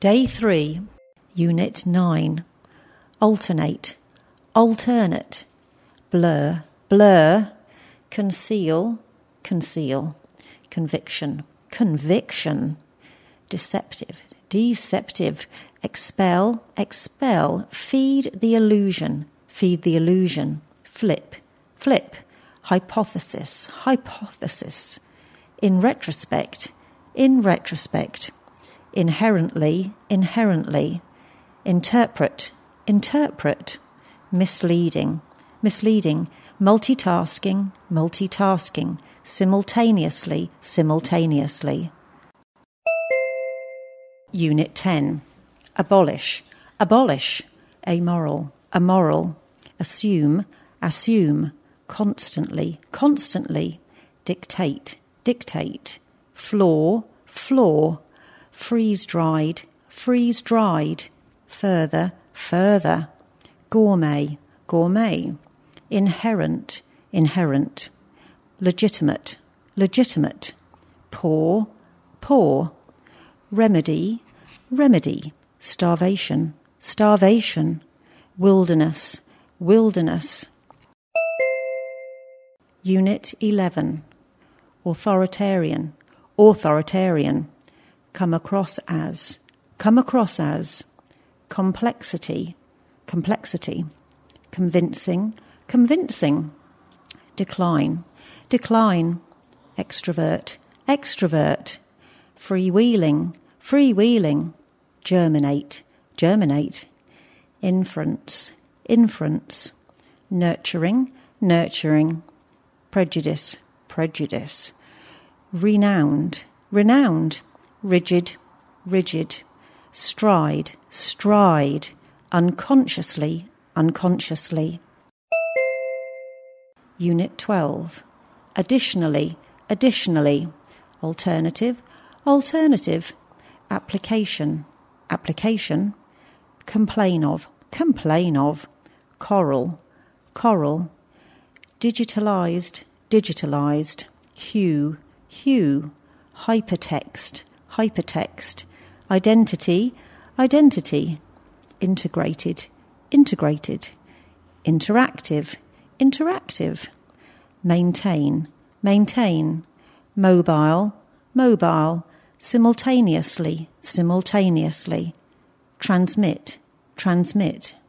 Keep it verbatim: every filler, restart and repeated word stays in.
Day three, Unit nine. Alternate, alternate, blur, blur, conceal, conceal, conviction, conviction, deceptive, deceptive, expel, expel, feed the illusion, feed the illusion, flip, flip, hypothesis, hypothesis, in retrospect, in retrospect, inherently, inherently, interpret, interpret, misleading, misleading, multitasking, multitasking, simultaneously, simultaneously. Unit ten. Abolish, abolish, amoral, amoral, assume, assume, constantly, constantly, dictate, dictate, flaw, flaw, freeze-dried, freeze-dried, further, further, gourmet, gourmet, inherent, inherent, legitimate, legitimate, poor, poor, remedy, remedy, starvation, starvation, wilderness, wilderness. Unit eleven. Authoritarian, authoritarian, come across as, come across as, complexity, complexity, convincing, convincing, decline, decline, extrovert, extrovert, freewheeling, freewheeling, germinate, germinate, inference, inference, nurturing, nurturing, prejudice, prejudice, renowned, renowned, rigid, rigid, stride, stride, unconsciously, unconsciously. Unit twelve. Additionally, additionally, alternative, alternative, application, application, complain of, complain of, coral, coral, digitalized, digitalized, hue, hue, hypertext, hypertext, identity, identity, integrated, integrated, interactive, interactive, maintain, maintain, mobile, mobile, simultaneously, simultaneously, transmit, transmit.